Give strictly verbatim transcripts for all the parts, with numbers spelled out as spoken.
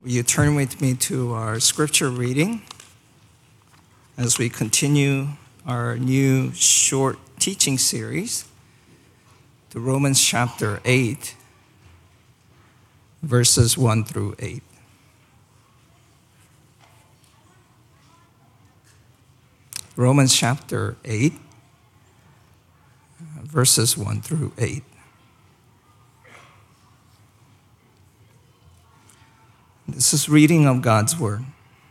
Will you turn with me to our scripture reading as we continue our new short teaching series to Romans chapter eight, verses one through eight. Romans chapter eight, verses one through eight. This is reading of God's word.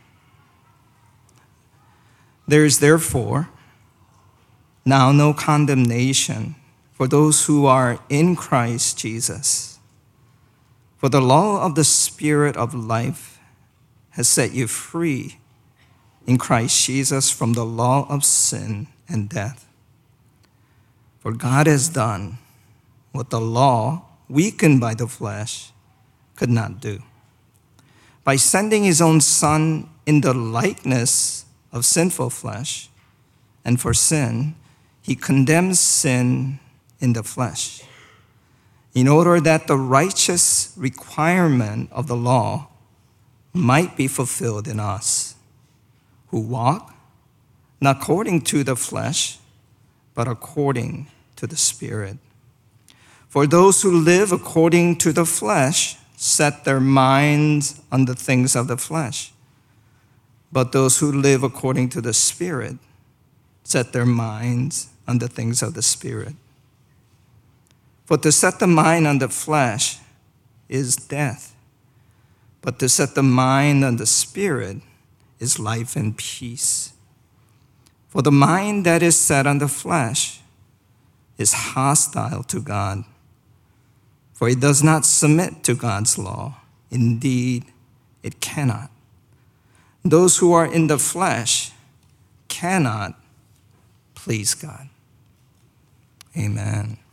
There is therefore now no condemnation for those who are in Christ Jesus. For the law of the Spirit of life has set you free in Christ Jesus from the law of sin and death. For God has done what the law, weakened by the flesh, could not do. By sending his own Son in the likeness of sinful flesh, and for sin, he condemns sin in the flesh, in order that the righteous requirement of the law might be fulfilled in us, who walk not according to the flesh, but according to the Spirit. For those who live according to the flesh set their minds on the things of the flesh, but those who live according to the Spirit set their minds on the things of the Spirit. For to set the mind on the flesh is death, but to set the mind on the Spirit is life and peace. For the mind that is set on the flesh is hostile to God, for it does not submit to God's law. Indeed, it cannot. Those who are in the flesh cannot please God. Amen.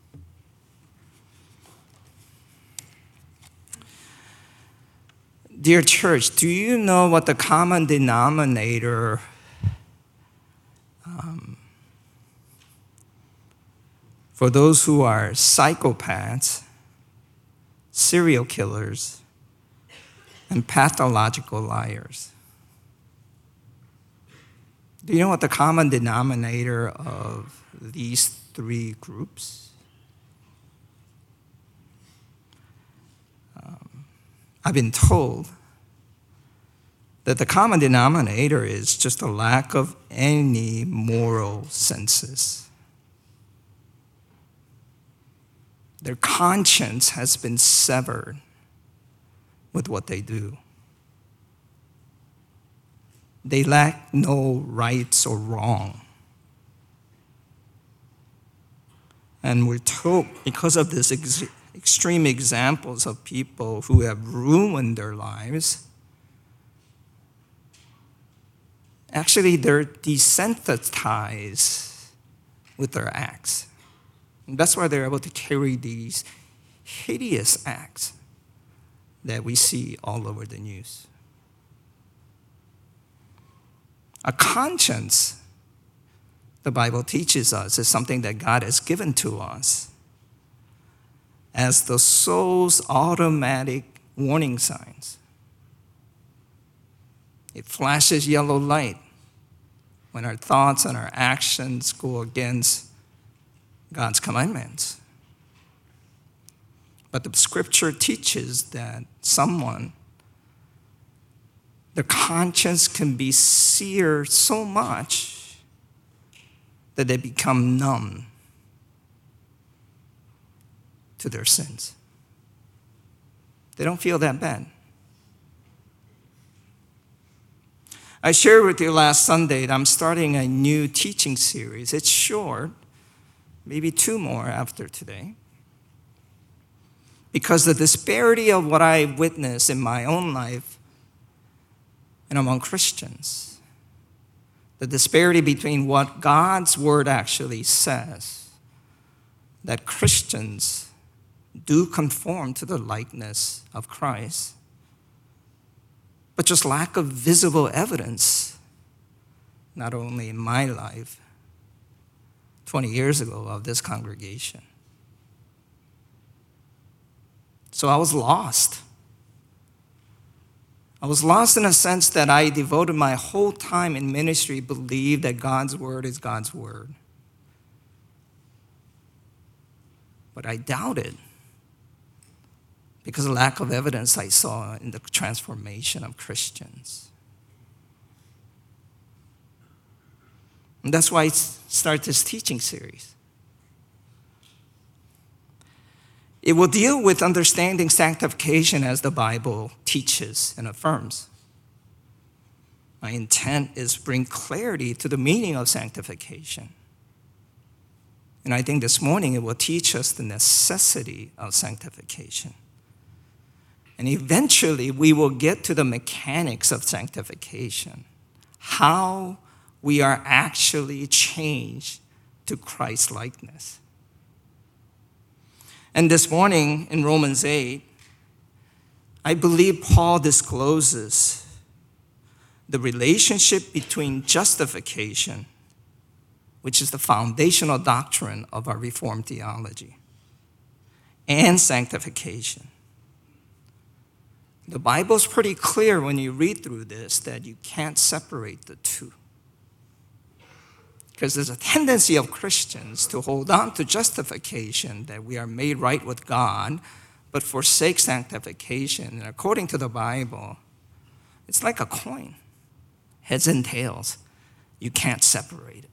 Dear church, do you know what the common denominator um, for those who are psychopaths, serial killers, and pathological liars? Do you know what the common denominator of these three groups? Um, I've been told that the common denominator is just a lack of any moral senses. Their conscience has been severed with what they do. They lack no rights or wrong. And we're told, because of these ex- extreme examples of people who have ruined their lives, actually they're desensitized with their acts. And that's why they're able to carry these hideous acts that we see all over the news. A conscience, the Bible teaches us, is something that God has given to us as the soul's automatic warning signs. It flashes yellow light when our thoughts and our actions go against God's commandments. But the scripture teaches that someone, their conscience can be seared so much that they become numb to their sins. They don't feel that bad. I shared with you last Sunday that I'm starting a new teaching series. It's short, maybe two more after today, because the disparity of what I witness in my own life and among Christians, the disparity between what God's word actually says, that Christians do conform to the likeness of Christ, but just lack of visible evidence, not only in my life, twenty years ago of this congregation. So I was lost. I was lost in a sense that I devoted my whole time in ministry, believed that God's word is God's word. But I doubted because of lack of evidence I saw in the transformation of Christians. And that's why I started this teaching series. It will deal with understanding sanctification as the Bible teaches and affirms. My intent is to bring clarity to the meaning of sanctification. And I think this morning it will teach us the necessity of sanctification. And eventually we will get to the mechanics of sanctification, how we are actually changed to Christ-likeness. And this morning in Romans eight, I believe Paul discloses the relationship between justification, which is the foundational doctrine of our Reformed theology, and sanctification. The Bible's pretty clear when you read through this that you can't separate the two. Because there's a tendency of Christians to hold on to justification, that we are made right with God, but forsake sanctification. And according to the Bible, it's like a coin, heads and tails. You can't separate it.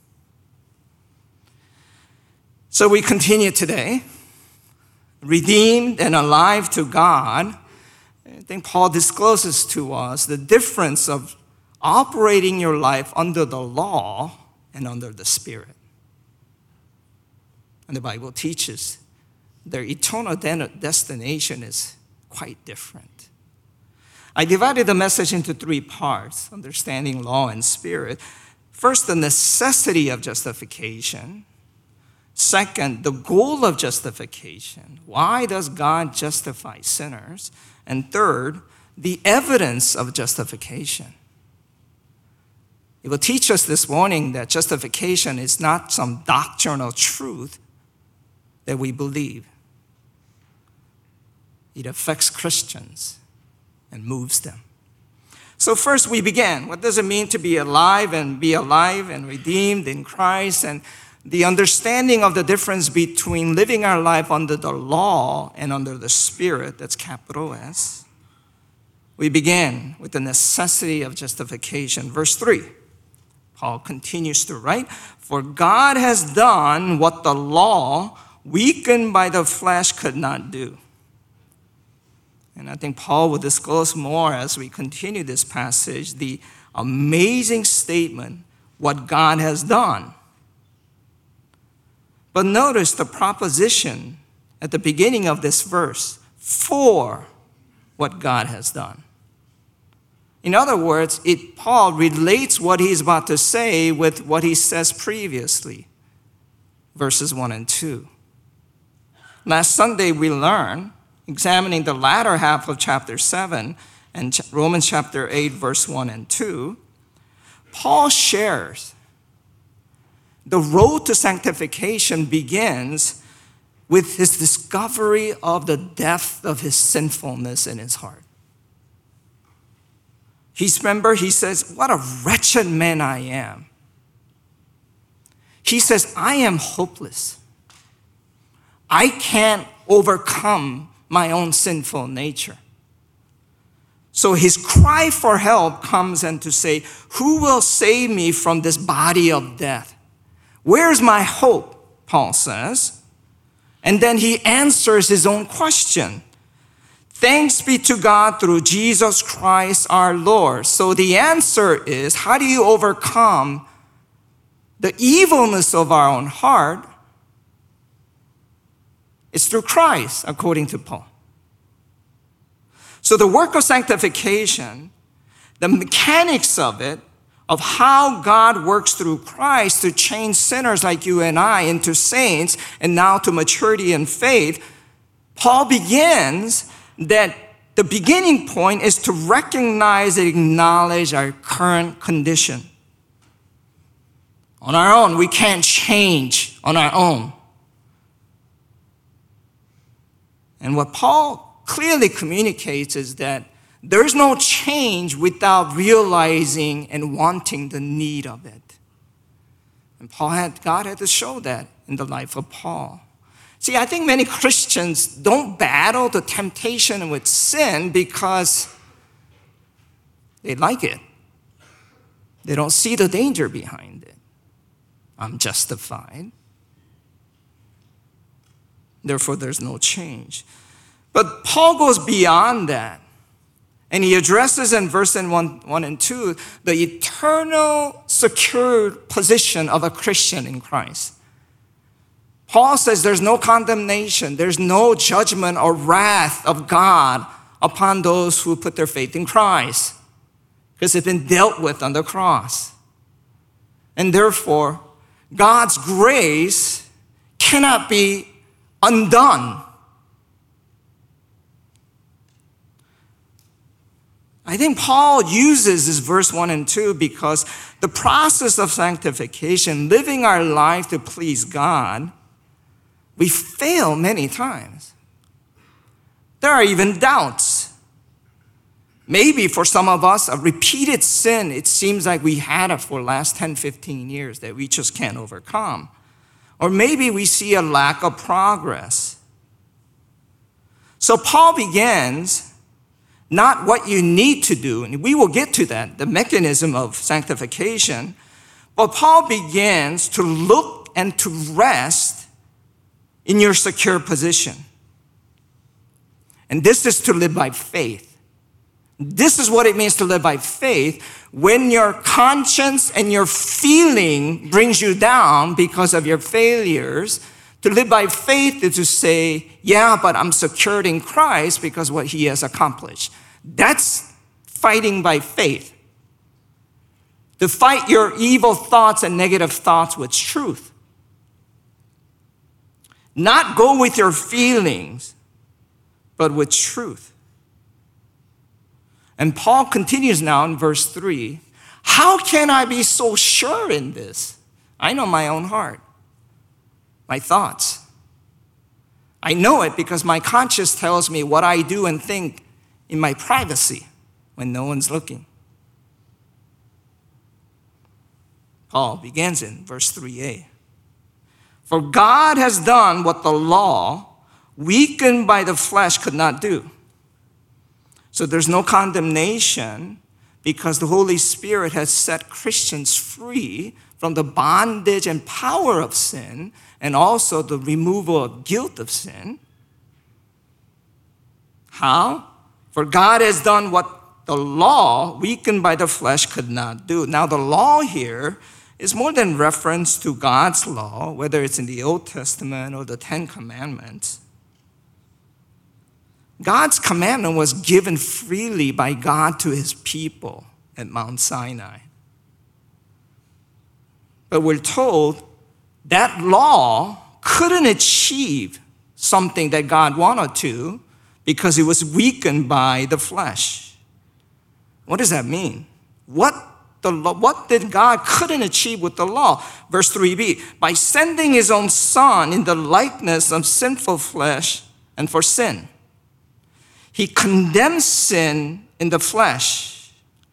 So we continue today, redeemed and alive to God. I think Paul discloses to us the difference of operating your life under the law and under the Spirit. And the Bible teaches their eternal destination is quite different. I divided the message into three parts, understanding law and spirit. First, the necessity of justification. Second, the goal of justification. Why does God justify sinners? And third, the evidence of justification. It will teach us this morning that justification is not some doctrinal truth that we believe. It affects Christians and moves them. So first we began. What does it mean to be alive and be alive and redeemed in Christ? And the understanding of the difference between living our life under the law and under the Spirit, that's capital S. We began with the necessity of justification. Verse three. Paul continues to write, "For God has done what the law, weakened by the flesh, could not do." And I think Paul will disclose more as we continue this passage, the amazing statement, what God has done. But notice the proposition at the beginning of this verse, for what God has done. In other words, it, Paul relates what he's about to say with what he says previously, verses one and two. Last Sunday we learned, examining the latter half of chapter seven and Romans chapter eight, verse one and two, Paul shares the road to sanctification begins with his discovery of the depth of his sinfulness in his heart. He's, remember, he says, what a wretched man I am. He says, I am hopeless. I can't overcome my own sinful nature. So his cry for help comes and to say, who will save me from this body of death? Where's my hope? Paul says. And then he answers his own question. Thanks be to God through Jesus Christ our Lord. So the answer is, how do you overcome the evilness of our own heart? It's through Christ, according to Paul. So the work of sanctification, the mechanics of it, of how God works through Christ to change sinners like you and I into saints and now to maturity in faith, Paul begins that the beginning point is to recognize and acknowledge our current condition. On our own, we can't change on our own. And what Paul clearly communicates is that There's no change without realizing and wanting the need of it. And Paul had, God had to show that in the life of Paul. See, I think many Christians don't battle the temptation with sin because they like it. They don't see the danger behind it. I'm justified. Therefore, there's no change. But Paul goes beyond that. And he addresses in verse one, one and two the eternal secure position of a Christian in Christ. Paul says there's no condemnation, there's no judgment or wrath of God upon those who put their faith in Christ, because it's been dealt with on the cross. And therefore, God's grace cannot be undone. I think Paul uses this verse one and two because the process of sanctification, living our life to please God, we fail many times. There are even doubts. Maybe for some of us, a repeated sin, it seems like we had it for the last ten, fifteen years that we just can't overcome. Or maybe we see a lack of progress. So Paul begins not what you need to do, and we will get to that, the mechanism of sanctification, but Paul begins to look and to rest in your secure position. And this is to live by faith. This is what it means to live by faith when your conscience and your feeling brings you down because of your failures. To live by faith is to say, yeah, but I'm secured in Christ because what he has accomplished. That's fighting by faith. To fight your evil thoughts and negative thoughts with truth. Not go with your feelings, but with truth. And Paul continues now in verse three. How can I be so sure in this? I know my own heart, my thoughts. I know it because my conscience tells me what I do and think in my privacy when no one's looking. Paul begins in verse three a. For God has done what the law, weakened by the flesh, could not do. So there's no condemnation because the Holy Spirit has set Christians free from the bondage and power of sin and also the removal of guilt of sin. How? For God has done what the law, weakened by the flesh, could not do. Now the law here is more than reference to God's law, whether it's in the Old Testament or the Ten Commandments. God's commandment was given freely by God to his people at Mount Sinai. But we're told that law couldn't achieve something that God wanted to because it was weakened by the flesh. What does that mean? What the law, what did God couldn't achieve with the law? Verse three b, by sending his own son in the likeness of sinful flesh and for sin. He condemns sin in the flesh.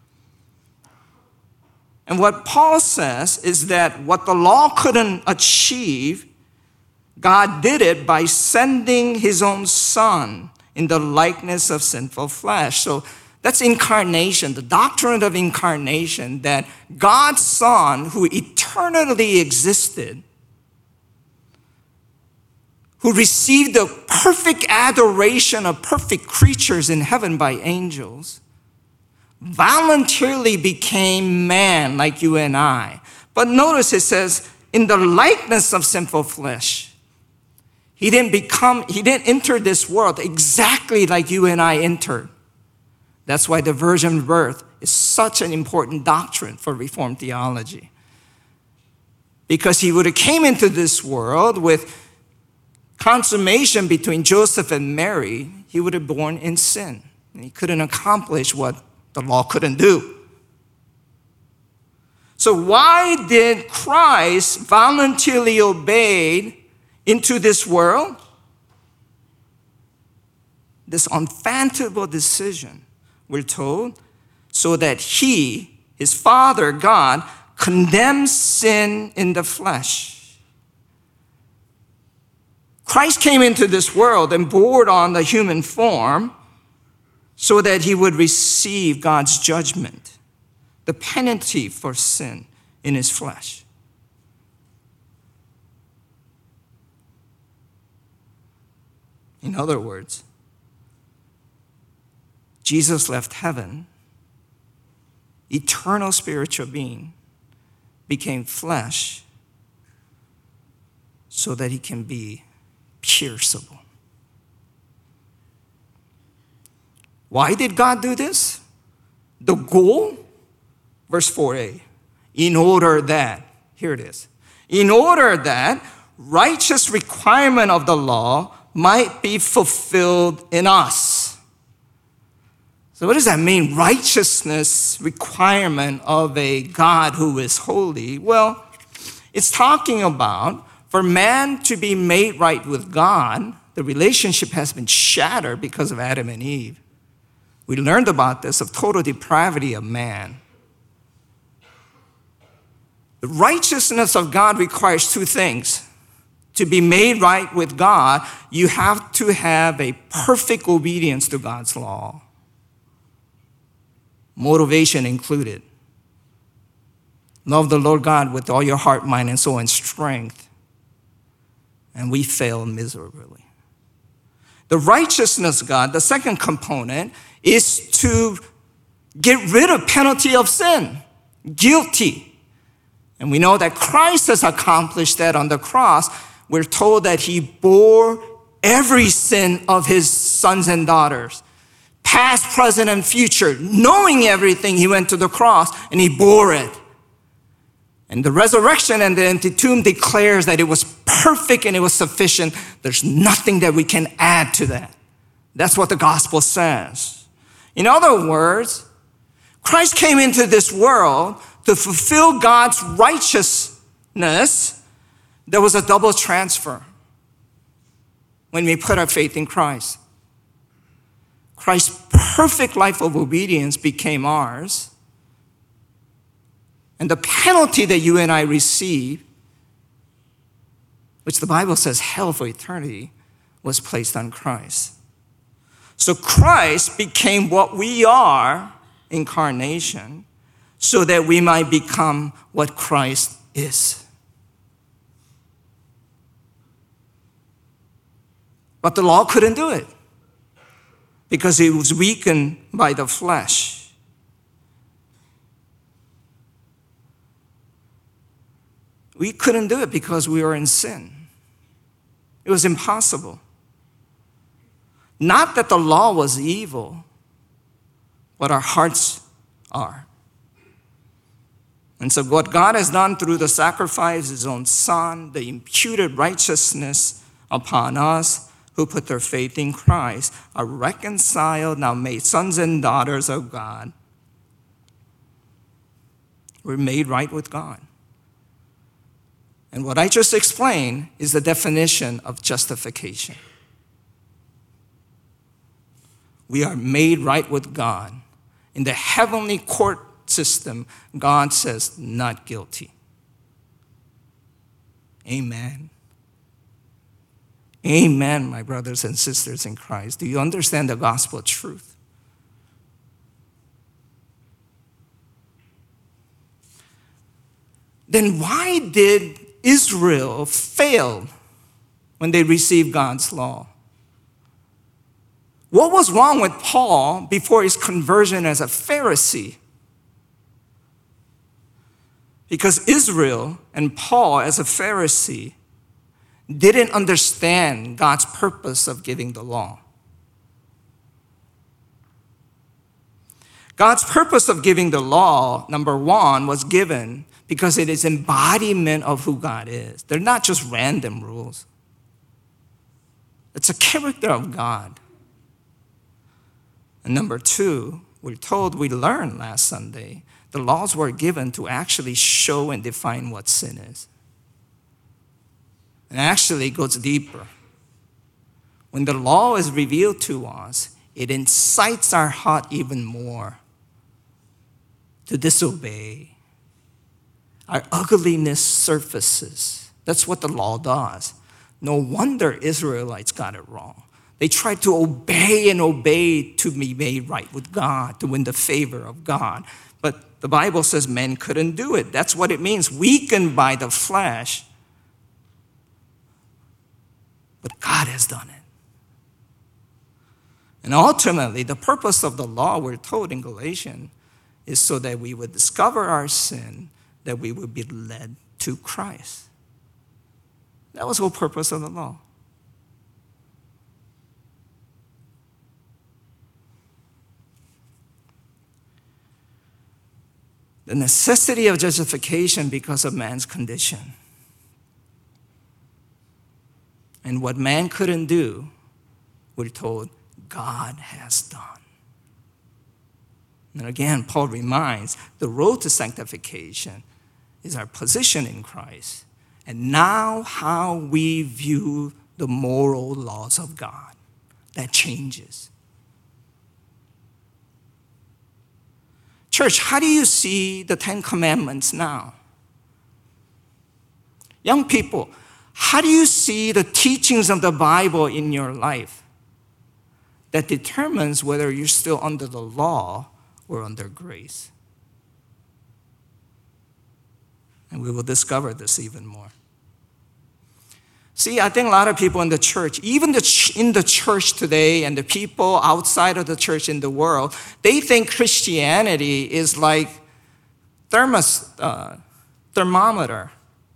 And what Paul says is that what the law couldn't achieve, God did it by sending his own son in the likeness of sinful flesh. So that's incarnation, the doctrine of incarnation, that God's Son, who eternally existed, who received the perfect adoration of perfect creatures in heaven by angels, voluntarily became man like you and I. But notice it says, in the likeness of sinful flesh. He didn't become, he didn't enter this world exactly like you and I entered. That's why the virgin birth is such an important doctrine for Reformed theology. Because he would have came into this world with consummation between Joseph and Mary, he would have born in sin. And he couldn't accomplish what the law couldn't do. So why did Christ voluntarily obey into this world? This unfathomable decision we're told, so that he, his Father, God, condemns sin in the flesh. Christ came into this world and bore on the human form so that he would receive God's judgment, the penalty for sin in his flesh. In other words, Jesus left heaven, eternal spiritual being, became flesh so that he can be pierceable. Why did God do this? The goal, verse four a, in order that, here it is, in order that righteous requirement of the law might be fulfilled in us. So what does that mean? Righteousness requirement of a God who is holy. Well, it's talking about for man to be made right with God, the relationship has been shattered because of Adam and Eve. We learned about this, of total depravity of man. The righteousness of God requires two things. To be made right with God, you have to have a perfect obedience to God's law. Motivation included. Love the Lord God with all your heart, mind, and soul, and strength. And we fail miserably. The righteousness of God, the second component, is to get rid of penalty of sin, guilty. And we know that Christ has accomplished that on the cross. We're told that he bore every sin of his sons and daughters, past, present, and future. Knowing everything, he went to the cross and he bore it. And the resurrection and the empty tomb declares that it was perfect and it was sufficient. There's nothing that we can add to that. That's what the gospel says. In other words, Christ came into this world to fulfill God's righteousness. There was a double transfer when we put our faith in Christ. Christ's perfect life of obedience became ours. And the penalty that you and I receive, which the Bible says hell for eternity, was placed on Christ. So Christ became what we are, incarnation, so that we might become what Christ is. But the law couldn't do it because it was weakened by the flesh. We couldn't do it because we were in sin. It was impossible. Not that the law was evil, but our hearts are. And so what God has done through the sacrifice of his own Son, the imputed righteousness upon us who put their faith in Christ, are reconciled, now made sons and daughters of God. We're made right with God. And what I just explained is the definition of justification. We are made right with God. In the heavenly court system, God says, not guilty. Amen. Amen, my brothers and sisters in Christ. Do you understand the gospel truth? Then why did Israel fail when they received God's law? What was wrong with Paul before his conversion as a Pharisee? Because Israel and Paul as a Pharisee didn't understand God's purpose of giving the law. God's purpose of giving the law, number one, was given because it is embodiment of who God is. They're not just random rules. It's a character of God. And number two, we're told, we learned last Sunday, the laws were given to actually show and define what sin is. And actually it goes deeper. When the law is revealed to us, it incites our heart even more to disobey. Our ugliness surfaces. That's what the law does. No wonder Israelites got it wrong. They tried to obey and obey to be made right with God, to win the favor of God. But the Bible says men couldn't do it. That's what it means, weakened by the flesh. But God has done it. And ultimately, the purpose of the law, we're told in Galatians, is so that we would discover our sin, that we would be led to Christ. That was the whole purpose of the law. The necessity of justification because of man's condition. And what man couldn't do, we're told God has done. And again, Paul reminds, the road to sanctification is our position in Christ. And now how we view the moral laws of God. That changes. Church, how do you see the Ten Commandments now? Young people, how do you see the teachings of the Bible in your life? That determines whether you're still under the law or under grace. And we will discover this even more. See, I think a lot of people in the church, even the ch- in the church today and the people outside of the church in the world, they think Christianity is like thermos, uh, thermometer.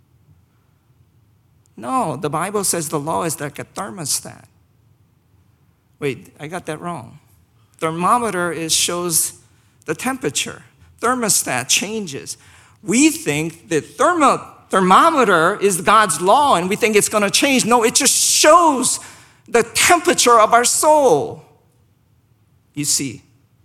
No, the Bible says the law is like a thermostat. Wait, I got that wrong. Thermometer is shows the temperature. Thermostat changes. We think that thermo, thermometer is God's law and we think it's going to change. No, it just shows the temperature of our soul. You see.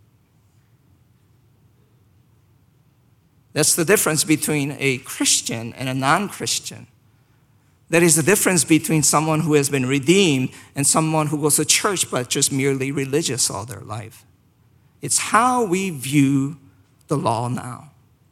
That's the difference between a Christian and a non-Christian. That is the difference between someone who has been redeemed and someone who goes to church but just merely religious all their life. It's how we view the law now.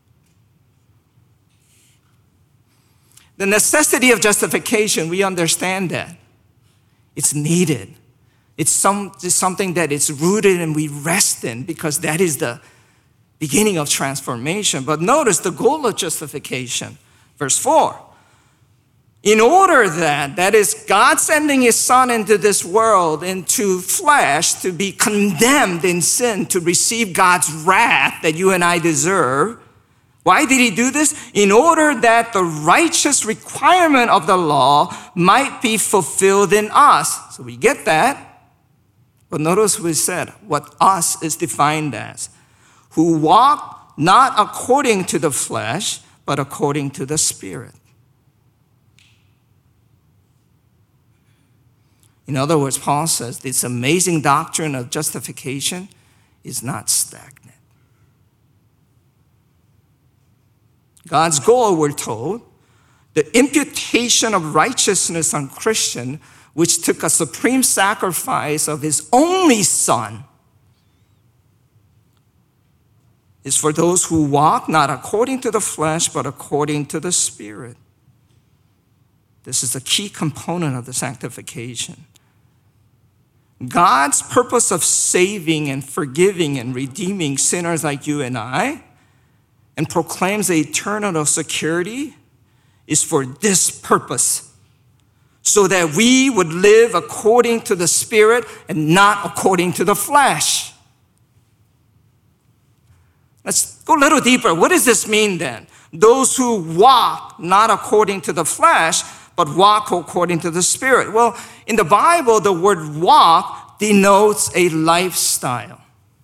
The necessity of justification, we understand that. It's needed. It's, some, it's something that is rooted and we rest in because that is the beginning of transformation. But notice the goal of justification. Verse four. In order that, that is God sending his son into this world, into flesh, to be condemned in sin, to receive God's wrath that you and I deserve. Why did he do this? In order that the righteous requirement of the law might be fulfilled in us. So we get that. But notice we said what us is defined as. Who walk not according to the flesh, but according to the Spirit. In other words, Paul says this amazing doctrine of justification is not stagnant. God's goal, we're told, the imputation of righteousness on Christian, which took a supreme sacrifice of his only son, is for those who walk not according to the flesh, but according to the Spirit. This is a key component of the sanctification. God's purpose of saving and forgiving and redeeming sinners like you and I, and proclaims the eternal security, is for this purpose, so that we would live according to the Spirit and not according to the flesh. Let's go a little deeper. What does this mean then? Those who walk not according to the flesh, but walk according to the Spirit. Well, in the Bible, the word walk denotes a lifestyle.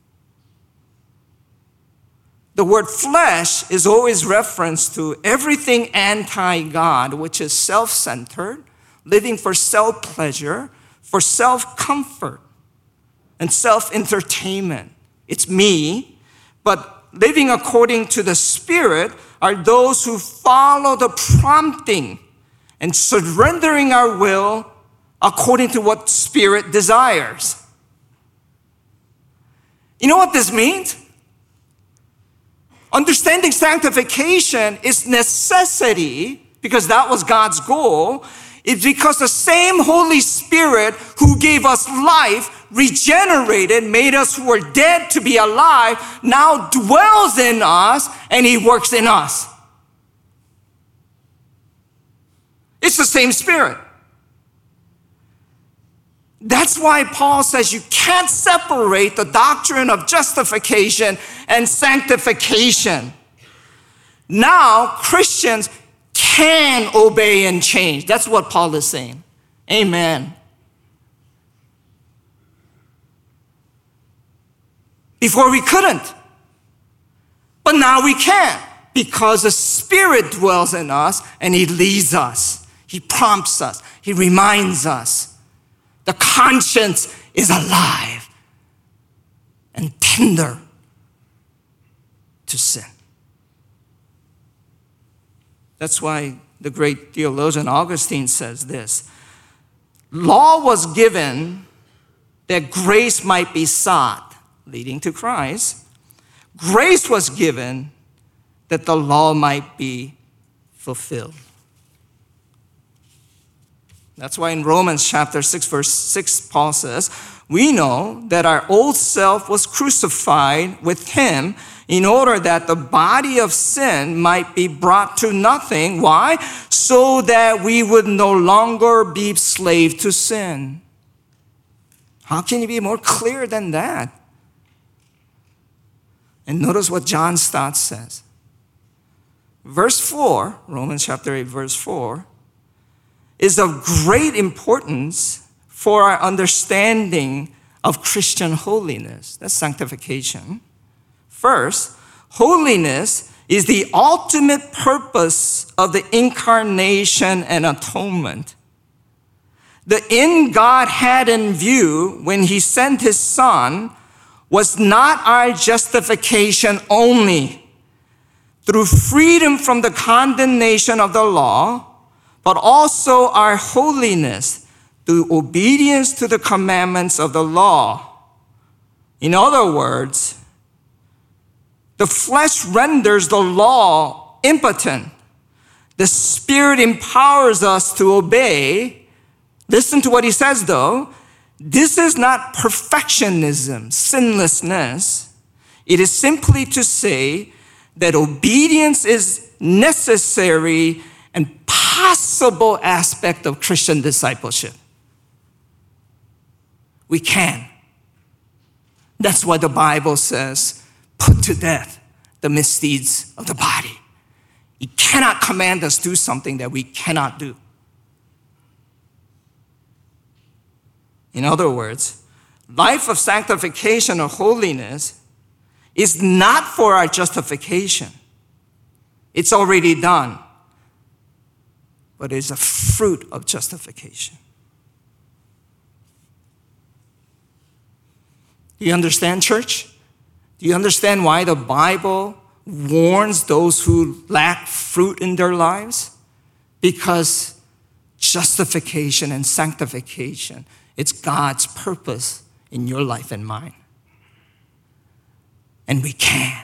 The word flesh is always reference to everything anti-God, which is self-centered, living for self-pleasure, for self-comfort, and self-entertainment. It's me, but living according to the Spirit are those who follow the prompting and surrendering our will according to what Spirit desires. You know what this means? Understanding sanctification is necessity, because that was God's goal. It's because the same Holy Spirit who gave us life, regenerated, made us who were dead to be alive, now dwells in us and he works in us. It's the same Spirit. That's why Paul says you can't separate the doctrine of justification and sanctification. Now, Christians can obey and change. That's what Paul is saying. Amen. Before we couldn't. But now we can, because the Spirit dwells in us and he leads us. He prompts us. He reminds us. The conscience is alive and tender to sin. That's why the great theologian Augustine says this: law was given that grace might be sought, leading to Christ. Grace was given that the law might be fulfilled. That's why in Romans chapter six, verse six, Paul says, we know that our old self was crucified with him in order that the body of sin might be brought to nothing. Why? So that we would no longer be slave to sin. How can you be more clear than that? And notice what John Stott says. Verse four, Romans chapter eight, verse four, is of great importance for our understanding of Christian holiness. That's sanctification. First, holiness is the ultimate purpose of the incarnation and atonement. The end God had in view when he sent his Son was not our justification only through freedom from the condemnation of the law, but also our holiness through obedience to the commandments of the law. In other words, the flesh renders the law impotent. The Spirit empowers us to obey. Listen to what he says though. This is not perfectionism, sinlessness. It is simply to say that obedience is necessary and possible aspect of Christian discipleship. We can. That's why the Bible says, put to death the misdeeds of the body. He cannot command us to do something that we cannot do. In other words, life of sanctification or holiness is not for our justification. It's already done. But it is a fruit of justification. Do you understand, church? Do you understand why the Bible warns those who lack fruit in their lives? Because justification and sanctification, it's God's purpose in your life and mine. And we can.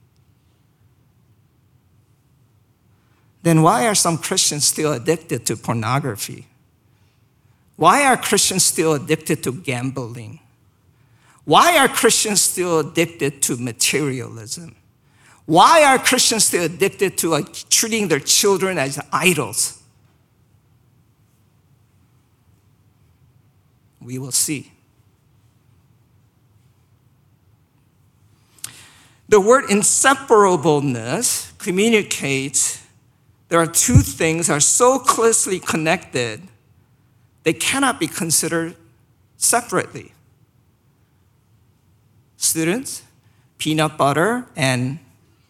Then why are some Christians still addicted to pornography? Why are Christians still addicted to gambling? Why are Christians still addicted to materialism? Why are Christians still addicted to like, treating their children as idols? We will see. The word inseparableness communicates there are two things that are so closely connected, they cannot be considered separately. Students, peanut butter and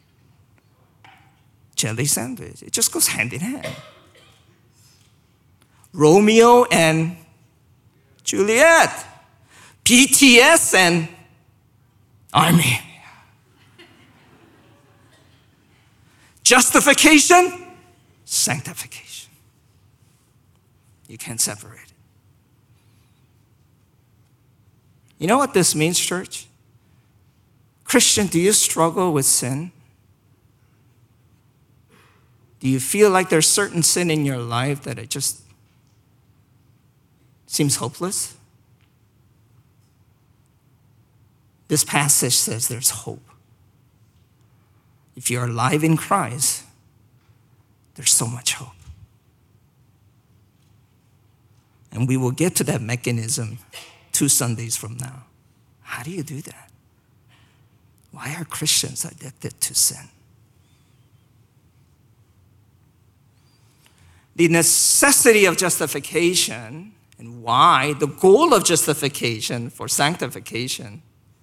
jelly sandwich. It just goes hand in hand. Romeo and Juliet. B T S and Army. Justification, sanctification. You can't separate it. You know what this means, church? Christian, do you struggle with sin? Do you feel like there's certain sin in your life that it just seems hopeless? This passage says there's hope. If you're alive in Christ, there's so much hope. And we will get to that mechanism two Sundays from now. How do you do that? Why are Christians addicted to sin? The necessity of justification and why, the goal of justification for sanctification,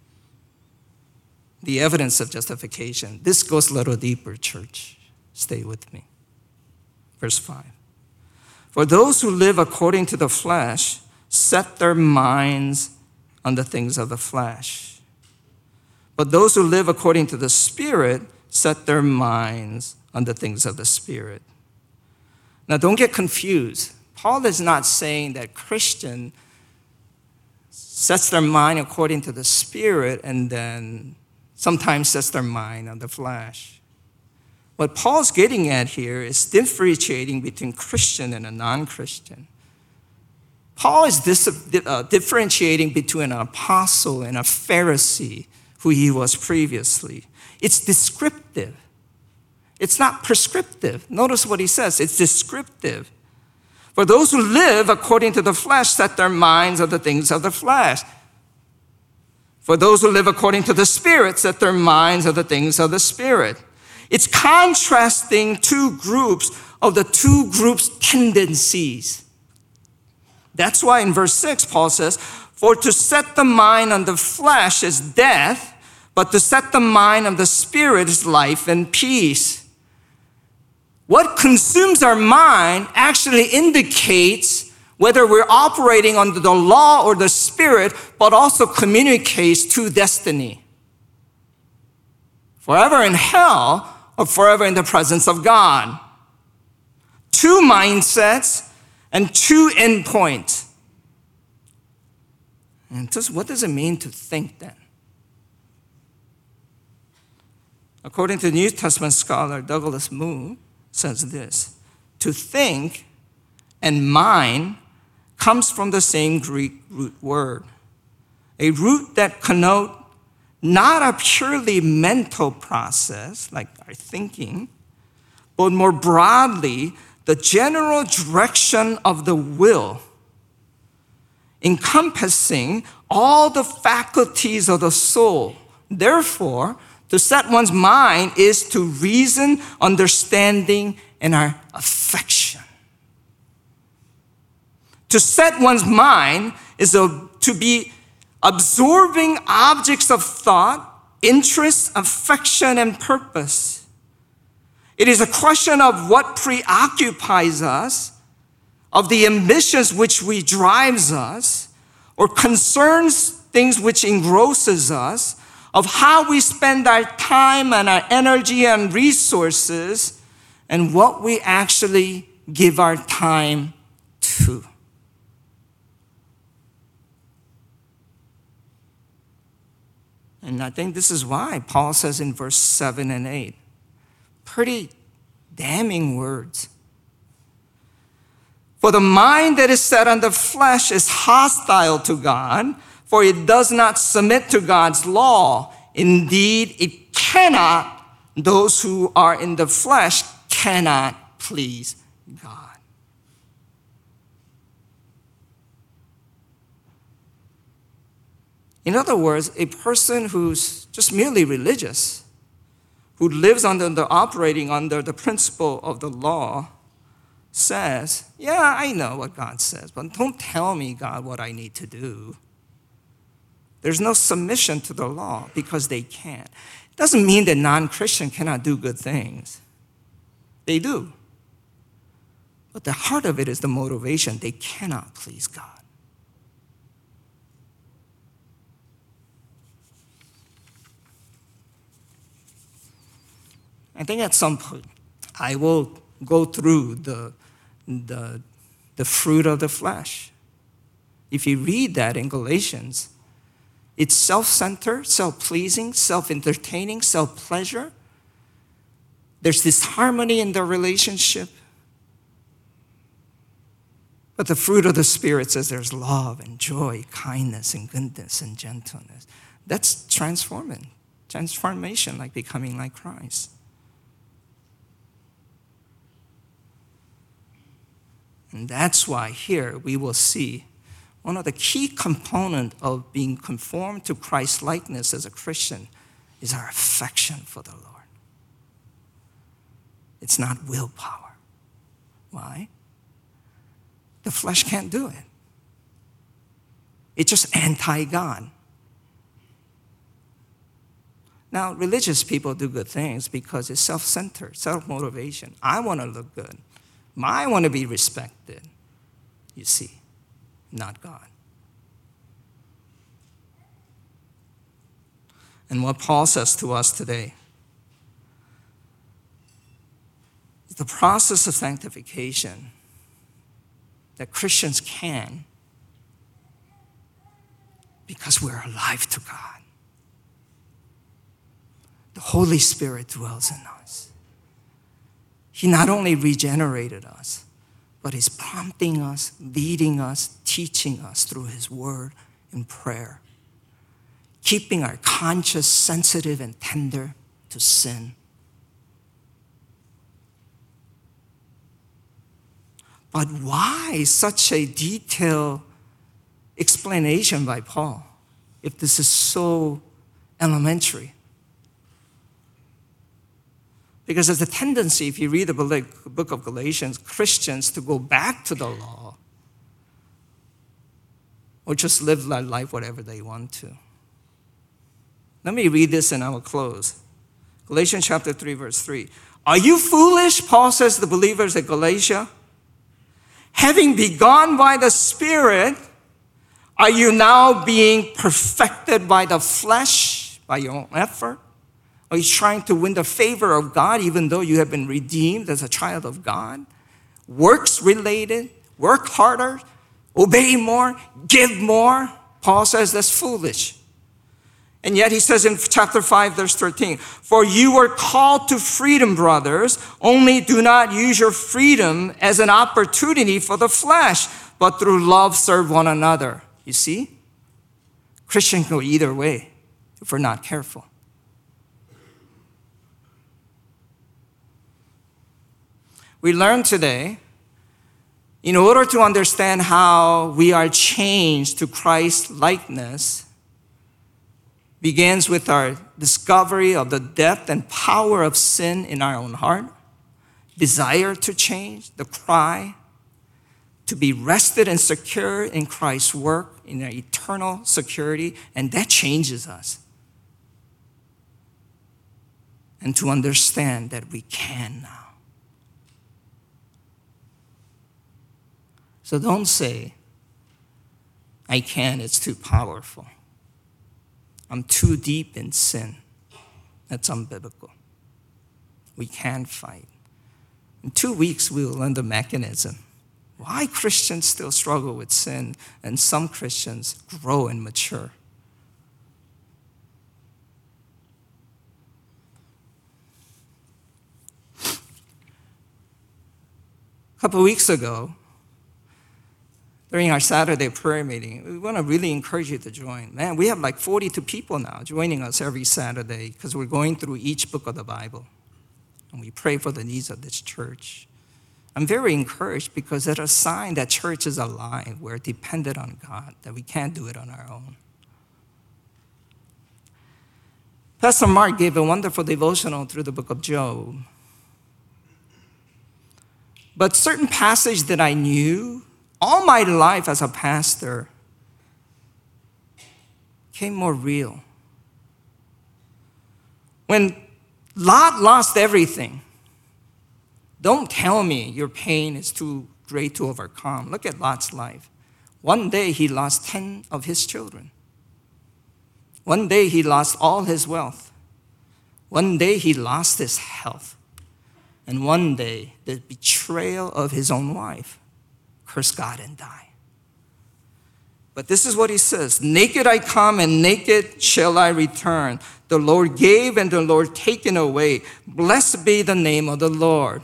the evidence of justification. This goes a little deeper, church. Stay with me. Verse five. For those who live according to the flesh set their minds on the things of the flesh. But those who live according to the Spirit set their minds on the things of the Spirit. Now, don't get confused. Paul is not saying that Christian sets their mind according to the Spirit and then sometimes sets their mind on the flesh. What Paul's getting at here is differentiating between Christian and a non-Christian. Paul is dis- uh, differentiating between an apostle and a Pharisee, who he was previously. It's descriptive. It's not prescriptive. Notice what he says. It's descriptive. For those who live according to the flesh set their minds on the things of the flesh. For those who live according to the Spirit set their minds on the things of the Spirit. It's contrasting two groups of the two groups' tendencies. That's why in verse six, Paul says, for to set the mind on the flesh is death, but to set the mind on the Spirit is life and peace. What consumes our mind actually indicates whether we're operating under the law or the Spirit, but also communicates to destiny. Forever in hell or forever in the presence of God. Two mindsets and two endpoints. And just what does it mean to think then? According to New Testament scholar Douglas Moo, says this: to think and mind comes from the same Greek root word, a root that connotes not a purely mental process like our thinking, but more broadly, the general direction of the will, encompassing all the faculties of the soul. Therefore, to set one's mind is to reason, understanding, and our affection. To set one's mind is a, to be absorbing objects of thought, interest, affection, and purpose. It is a question of what preoccupies us, of the ambitions which we drives us, or concerns things which engrosses us, of how we spend our time and our energy and resources, and what we actually give our time to. And I think this is why Paul says in verse seven and eight, pretty damning words. For the mind that is set on the flesh is hostile to God, for it does not submit to God's law. Indeed, it cannot, those who are in the flesh cannot please God. In other words, a person who's just merely religious, who lives under the operating under the principle of the law, says, yeah, I know what God says, but don't tell me, God, what I need to do. There's no submission to the law because they can't. It doesn't mean that non-Christian cannot do good things. They do. But the heart of it is the motivation. They cannot please God. I think at some point I will go through the, the, the fruit of the flesh. If you read that in Galatians, It's self-centered, self-pleasing, self-entertaining, self-pleasure. There's disharmony in the relationship. But the fruit of the Spirit says there's love and joy, kindness and goodness and gentleness. That's transforming. Transformation, like becoming like Christ. And that's why here we will see one of the key components of being conformed to Christ's likeness as a Christian is our affection for the Lord. It's not willpower. Why? The flesh can't do it. It's just anti-God. Now, religious people do good things because it's self-centered, self-motivation. I want to look good. I want to be respected, you see, not God. And what Paul says to us today is the process of sanctification that Christians can because we're alive to God. The Holy Spirit dwells in us. He not only regenerated us, but He's prompting us, leading us, teaching us through His word and prayer, keeping our conscience sensitive and tender to sin. But why such a detailed explanation by Paul if this is so elementary? Because there's a tendency, if you read the book of Galatians, Christians to go back to the law or just live their life whatever they want to. Let me read this and I will close. Galatians chapter three, verse three. Are you foolish, Paul says to the believers at Galatia? Having begun by the Spirit, are you now being perfected by the flesh, by your own effort? Are you trying to win the favor of God even though you have been redeemed as a child of God? Works related, work harder, obey more, give more. Paul says that's foolish. And yet he says in chapter five, verse thirteen, for you were called to freedom, brothers, only do not use your freedom as an opportunity for the flesh, but through love serve one another. You see? Christians go either way if we're not careful. We learned today, in order to understand how we are changed to Christ's likeness, begins with our discovery of the depth and power of sin in our own heart, desire to change, the cry to be rested and secure in Christ's work, in our eternal security, and that changes us. And to understand that we can now. So don't say, I can't, it's too powerful. I'm too deep in sin. That's unbiblical. We can fight. In two weeks, we will learn the mechanism. Why Christians still struggle with sin and some Christians grow and mature. A couple of weeks ago, during our Saturday prayer meeting, we want to really encourage you to join. Man, we have like forty-two people now joining us every Saturday because we're going through each book of the Bible. And we pray for the needs of this church. I'm very encouraged because it's a sign that church is alive. We're dependent on God, that we can't do it on our own. Pastor Mark gave a wonderful devotional through the book of Job. But certain passage that I knew all my life as a pastor became more real. When Lot lost everything, don't tell me your pain is too great to overcome. Look at Lot's life. One day he lost ten of his children. One day he lost all his wealth. One day he lost his health. And one day the betrayal of his own wife. Curse God and die. But this is what he says, naked I come and naked shall I return. The Lord gave and the Lord taken away. Blessed be the name of the Lord.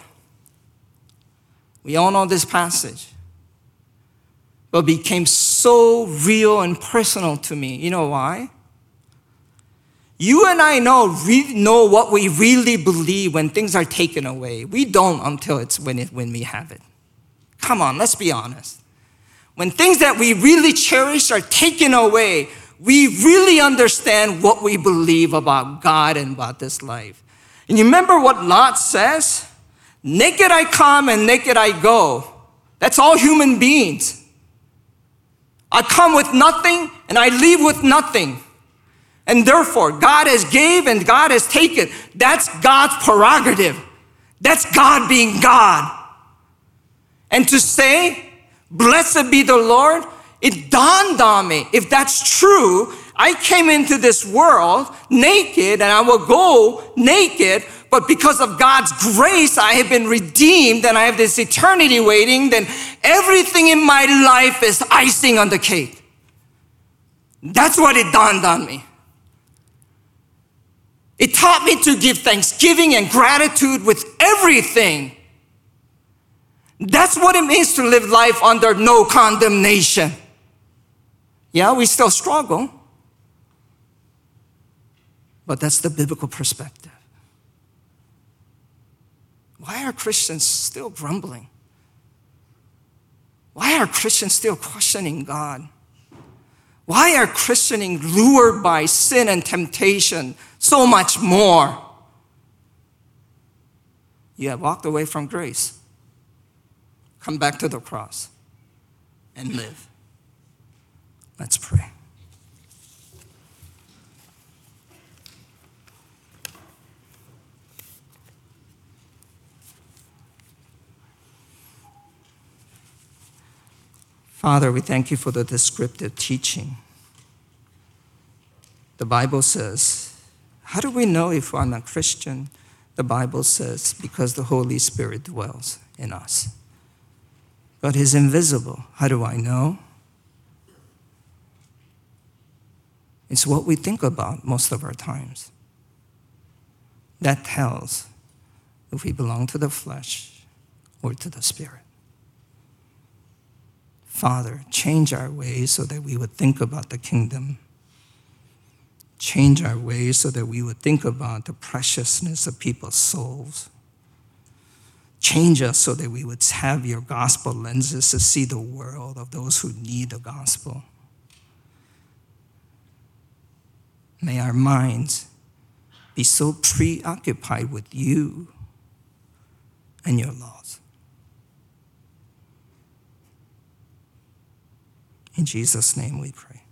We all know this passage, but became so real and personal to me. You know why? You and I know, re- know what we really believe when things are taken away. We don't until it's when, it, when we have it. Come on, let's be honest. When things that we really cherish are taken away, we really understand what we believe about God and about this life. And you remember what Lot says? Naked I come and naked I go. That's all human beings. I come with nothing and I leave with nothing. And therefore, God has gave and God has taken. That's God's prerogative. That's God being God. And to say, blessed be the Lord, it dawned on me, if that's true, I came into this world naked and I will go naked, but because of God's grace, I have been redeemed and I have this eternity waiting, then everything in my life is icing on the cake. That's what it dawned on me. It taught me to give thanksgiving and gratitude with everything. That's what it means to live life under no condemnation. Yeah, we still struggle, but that's the biblical perspective. Why are Christians still grumbling? Why are Christians still questioning God? Why are Christians lured by sin and temptation so much more? You have walked away from grace. Come back to the cross and live. Let's pray. Father, we thank you for the descriptive teaching. The Bible says, how do we know if I'm a Christian? The Bible says, because the Holy Spirit dwells in us. But he's invisible. How do I know? It's what we think about most of our times. That tells if we belong to the flesh or to the Spirit. Father, change our ways so that we would think about the kingdom. Change our ways so that we would think about the preciousness of people's souls. Change us so that we would have your gospel lenses to see the world of those who need the gospel. May our minds be so preoccupied with you and your laws. In Jesus' name we pray.